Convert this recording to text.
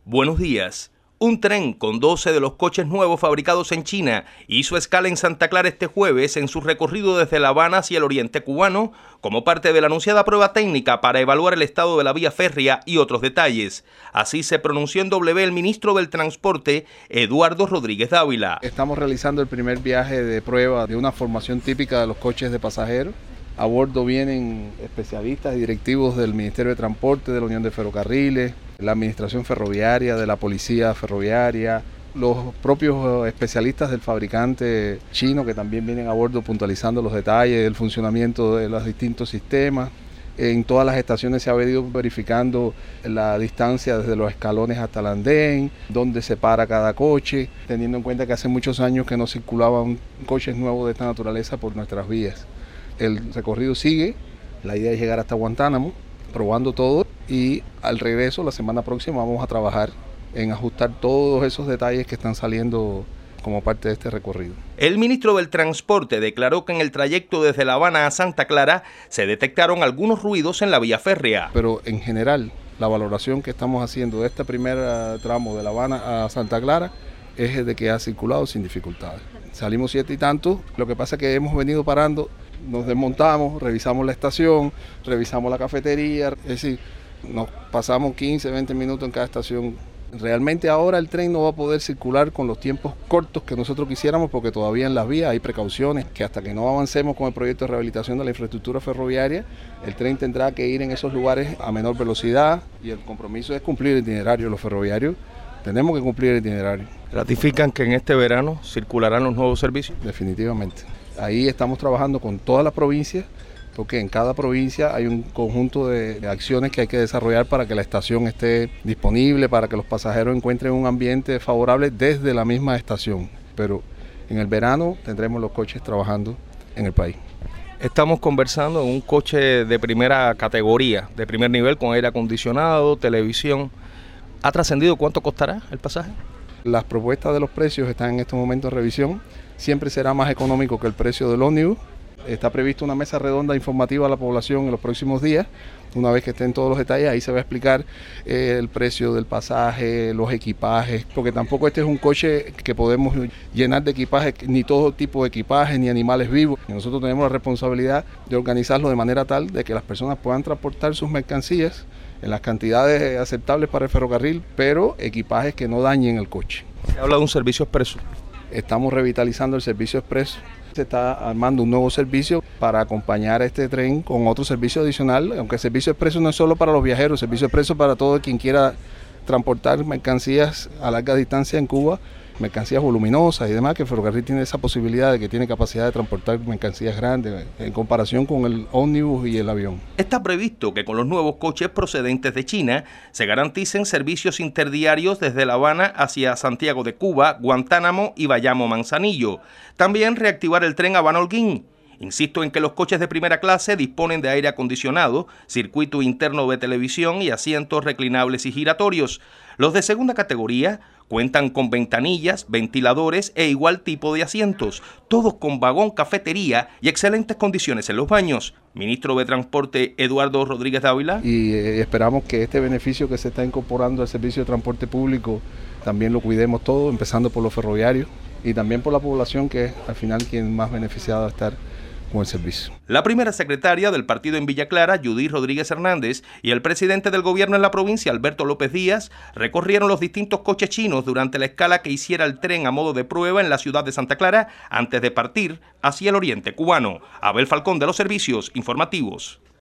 Buenos días. Un tren con 12 de los coches nuevos fabricados en China hizo escala en Santa Clara este jueves en su recorrido desde La Habana hacia el oriente cubano, como parte de la anunciada prueba técnica para evaluar el estado de la vía férrea y otros detalles. Así se pronunció en W el ministro del Transporte, Eduardo Rodríguez Dávila. Estamos realizando el primer viaje de prueba de una formación típica de los coches de pasajeros. A bordo vienen especialistas y directivos del Ministerio de Transporte, de la Unión de Ferrocarriles, la Administración Ferroviaria, de la Policía Ferroviaria, los propios especialistas del fabricante chino que también vienen a bordo puntualizando los detalles del funcionamiento de los distintos sistemas. En todas las estaciones se ha venido verificando la distancia desde los escalones hasta el andén, dónde se para cada coche, teniendo en cuenta que hace muchos años que no circulaban coches nuevos de esta naturaleza por nuestras vías. El recorrido sigue, la idea es llegar hasta Guantánamo, probando todo, y al regreso la semana próxima vamos a trabajar en ajustar todos esos detalles que están saliendo como parte de este recorrido. El ministro del Transporte declaró que en el trayecto desde La Habana a Santa Clara se detectaron algunos ruidos en la vía férrea. Pero en general, la valoración que estamos haciendo de este primer tramo de La Habana a Santa Clara es de que ha circulado sin dificultades. Salimos 7 y tanto, lo que pasa es que hemos venido parando, nos desmontamos, revisamos la estación, revisamos la cafetería, es decir, nos pasamos 15, 20 minutos en cada estación. Realmente ahora el tren no va a poder circular con los tiempos cortos que nosotros quisiéramos porque todavía en las vías hay precauciones que hasta que no avancemos con el proyecto de rehabilitación de la infraestructura ferroviaria, el tren tendrá que ir en esos lugares a menor velocidad y el compromiso es cumplir el itinerario. Los ferroviarios tenemos que cumplir el itinerario. ¿Ratifican que en este verano circularán los nuevos servicios? Definitivamente. Ahí estamos trabajando con todas las provincias, porque en cada provincia hay un conjunto de acciones que hay que desarrollar para que la estación esté disponible, para que los pasajeros encuentren un ambiente favorable desde la misma estación. Pero en el verano tendremos los coches trabajando en el país. Estamos conversando en un coche de primera categoría, de primer nivel, con aire acondicionado, televisión. ¿Ha trascendido cuánto costará el pasaje? Las propuestas de los precios están en estos momentos en revisión. Siempre será más económico que el precio del ómnibus. Está prevista una mesa redonda informativa a la población en los próximos días. Una vez que estén todos los detalles, ahí se va a explicar el precio del pasaje, los equipajes, porque tampoco este es un coche que podemos llenar de equipaje, ni todo tipo de equipaje, ni animales vivos. Nosotros tenemos la responsabilidad de organizarlo de manera tal de que las personas puedan transportar sus mercancías en las cantidades aceptables para el ferrocarril, pero equipajes que no dañen el coche. Se habla de un servicio expreso. Estamos revitalizando el servicio expreso. Se está armando un nuevo servicio para acompañar a este tren con otro servicio adicional, aunque el servicio expreso no es solo para los viajeros, el servicio expreso para todo quien quiera transportar mercancías a larga distancia en Cuba, mercancías voluminosas y demás, que el ferrocarril tiene esa posibilidad de que tiene capacidad de transportar mercancías grandes en comparación con el ómnibus y el avión. Está previsto que con los nuevos coches procedentes de China se garanticen servicios interdiarios desde La Habana hacia Santiago de Cuba, Guantánamo y Bayamo Manzanillo. También reactivar el tren Habana-Holguín. Insisto en que los coches de primera clase disponen de aire acondicionado, circuito interno de televisión y asientos reclinables y giratorios. Los de segunda categoría cuentan con ventanillas, ventiladores e igual tipo de asientos, todos con vagón cafetería y excelentes condiciones en los baños. Ministro de Transporte Eduardo Rodríguez Dávila. Y esperamos que este beneficio que se está incorporando al servicio de transporte público también lo cuidemos todo, empezando por los ferroviarios y también por la población, que es al final quien más beneficiado va a estar con el servicio. La primera secretaria del partido en Villa Clara, Judith Rodríguez Hernández, y el presidente del gobierno en la provincia, Alberto López Díaz, recorrieron los distintos coches chinos durante la escala que hiciera el tren a modo de prueba en la ciudad de Santa Clara antes de partir hacia el oriente cubano. Abel Falcón, de los Servicios Informativos.